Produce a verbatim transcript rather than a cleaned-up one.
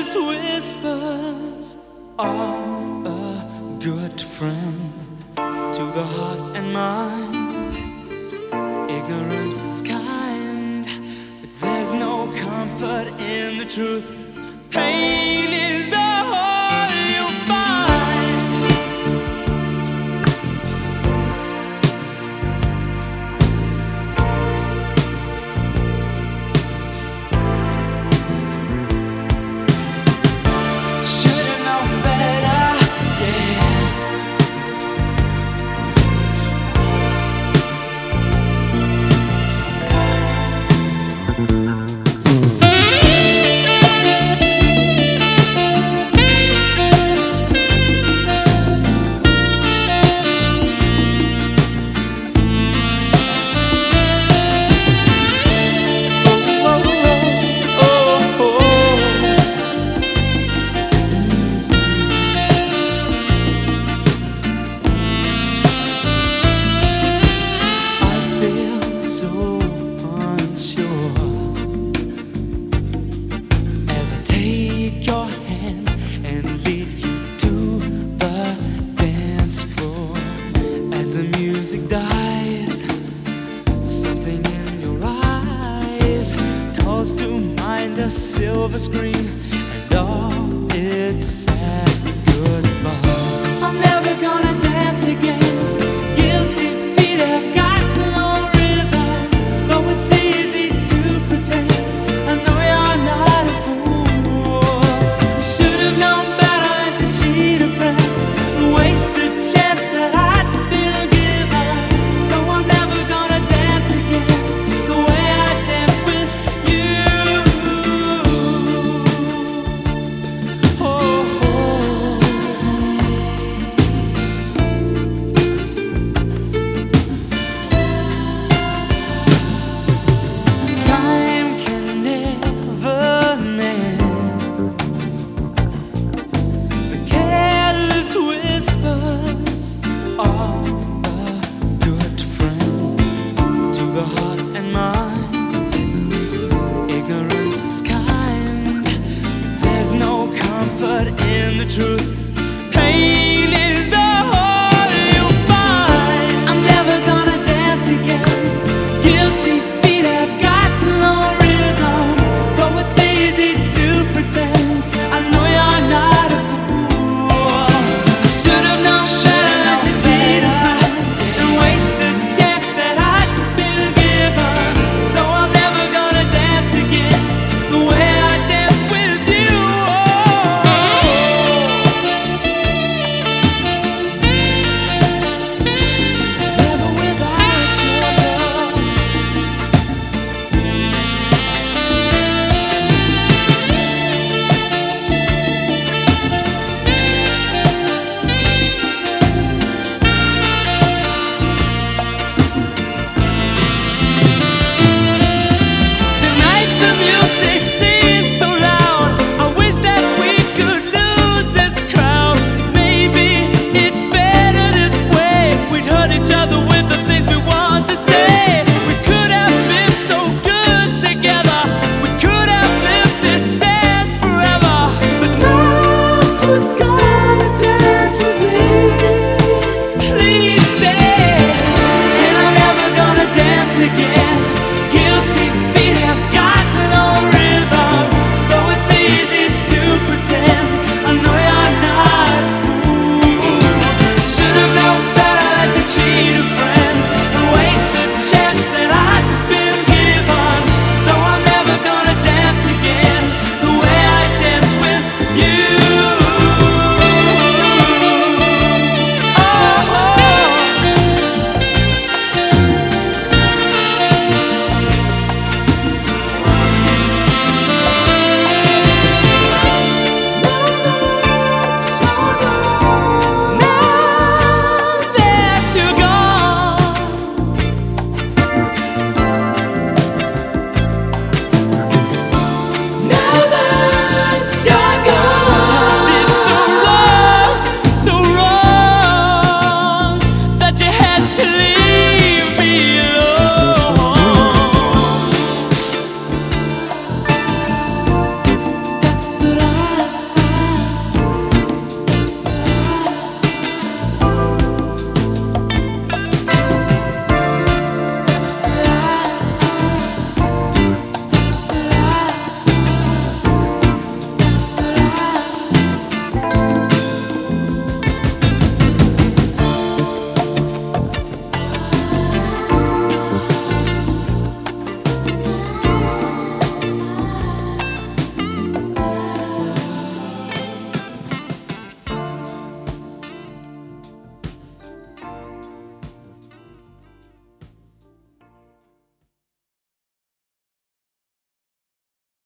careless whispers of a good friend to the heart and mind. Ignorance is kind, but there's no comfort in the truth. Pain is the whole you'll find. Should've known better, yeah. So unsure as I take your hand and lead you to the dance floor. As the music dies, something in your eyes calls to mind a silver screen and all its sad goodbye. I'm never gonna dance again. Guilty feet have got it's easy to pretend. I know you're not a fool. Should have known better than to cheat a friend and waste the chance that I'd been given. So I'm never gonna dance again the way I danced with you. Oh, whispers of a good friend to the heart and mind. Ignorance is kind, there's no comfort in the truth. Pain